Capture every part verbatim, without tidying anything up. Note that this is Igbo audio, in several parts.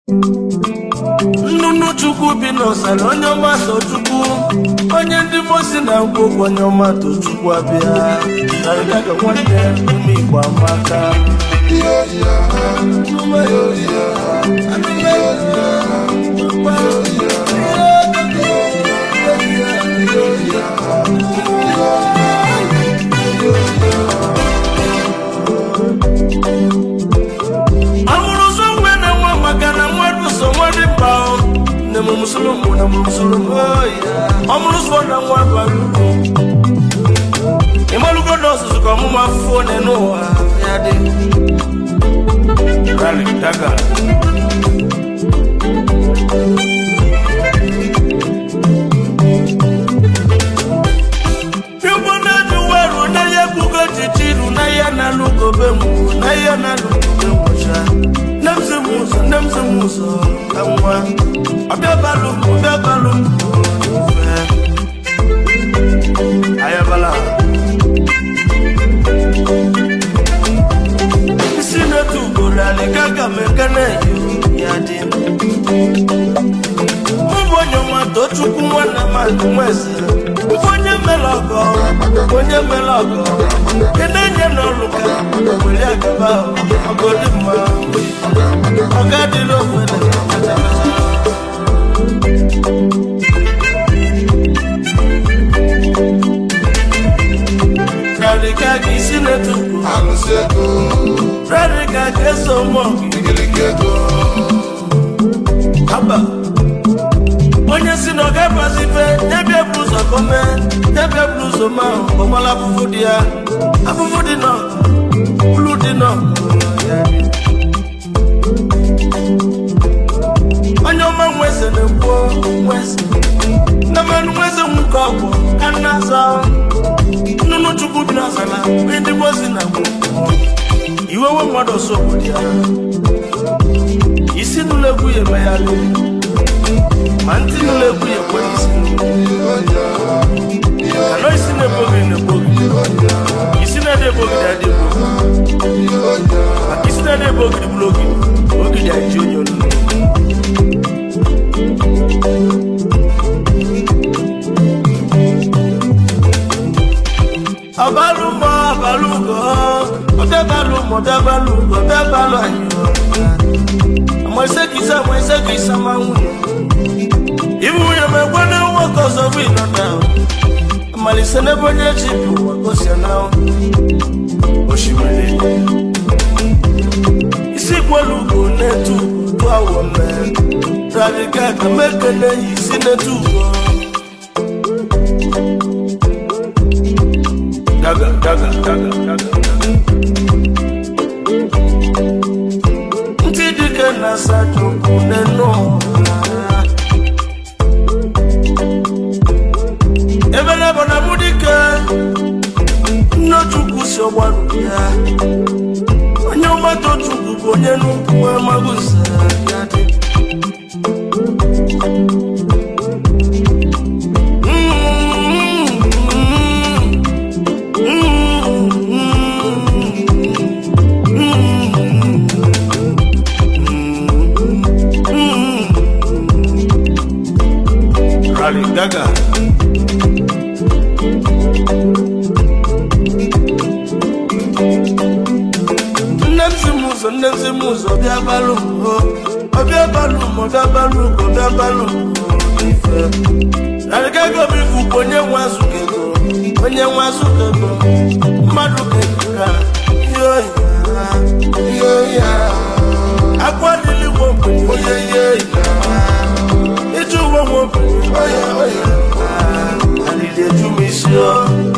Nnụnụ Chukwu bi n'ọzara onye ọma tochukwu onye ndị mosi na-agwa okwu onye ọma tochukwu abịa narịgaga nwanne ume Igbo amaka Muslim, Muslim, oh yeah. I'm Muslim, I'm one. Imaluko knows to come my phone and no, yeah, Rally Daga. You wanna do well, Naya Bugatti, Nayana Lugo Bemu, Nayana Lugo Bemu, Namsa Musa, Namsa Musa, and one. Abiabalu, abiabalu, ayabala. Isina tu gorale gaga mekane yadi. Mbonyo mato chukuma na makumwezi. Mbonyo melogo, mbonyo melogo. Kenenya no luka, mbonyo agaba, agodima. Agadilo fene. Radika kisine tuku Amuseko Radika keso mo Igilikeko Haba Onye sino geba zipe Nyebye bluzo kome Nyebye bluzo mao Komala fufudia Afufudi no Bludi no Onye oma mwese nekwo Mwese Namanu mwese mkoko Kanasa Nnụnụ Chukwu bi n'ọzara ndị mosi na gbo iwe we mmadụ so ya isi n'ụlọ egwu ya eme ya lụ ma ntị n'ụlọ egwu ya ekwe isi kanọ isi na-ebogi na-ebogi isi na-ede ebogi na-ede ebogi maka isi na-ede ebogi bụrụ ogidi ogidi aji onye onu Abalu mo abalu go odabalu mo dabalu go dabalu ayo mo se kisa mo se kisa mawu ibu ya me gwana wo ko so we no down mali se ne bonye chipu wo ko se na o shimele isi kwolu go ne tu to awo me radika ka me kene isi ne tu Daga, daga, daga, daga. Ntidike na sajuku neno. Ebele bona mudike. No chuku so waruya. Onye mato chuku onye nuku amagusa yade. Gaga Nancy Muso, Nancy Muso, Bia Balu, Bia Balu, Bia Balu, Bia Balu, I can't go before when you want to go, when you want to go, Maduka, yeah, yeah, I want to live one, oh yeah, yeah, it's your one, oh yeah, oh yeah, I need to miss you.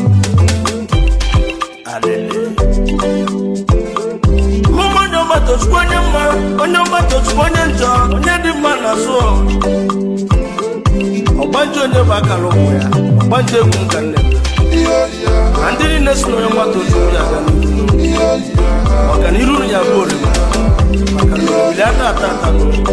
Onye mbato chukwenye njo, onye di mana so. Obanjo onye bakalo ya, obanjo egwu nkanne. Andiri nesu no mbato chukwu ya gani. Ọganiru ya bori. Makalo bilata tata no.